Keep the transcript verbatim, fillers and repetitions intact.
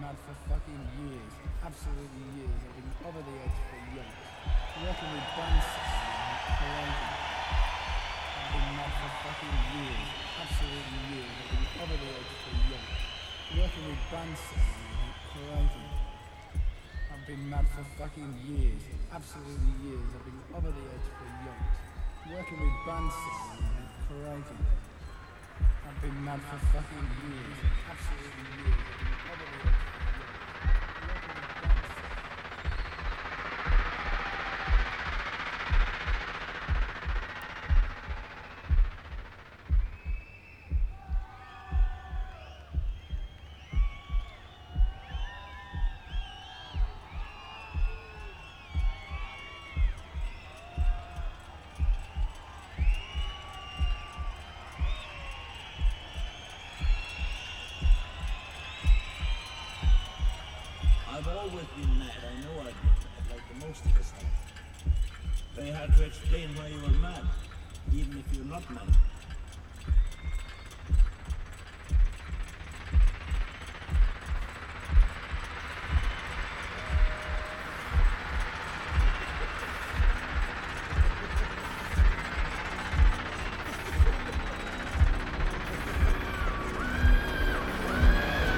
mad for fucking years, absolutely years. I've been over the edge for yonks. Working with Bunsen, crazy. I've been mad for fucking years, absolutely years. I've been over the edge for yonks. Working with Bunsen, crazy. I've been mad for fucking years, absolutely years. I've been over the edge for yonks. Working with Bunsen, crazy. I've been mad for fucking years, absolutely years. I've been over the edge for yonks. Working with Bunsen. I've always been mad, I know I've been mad, like the most of us have. Very hard to explain why you were mad, even if you're not mad.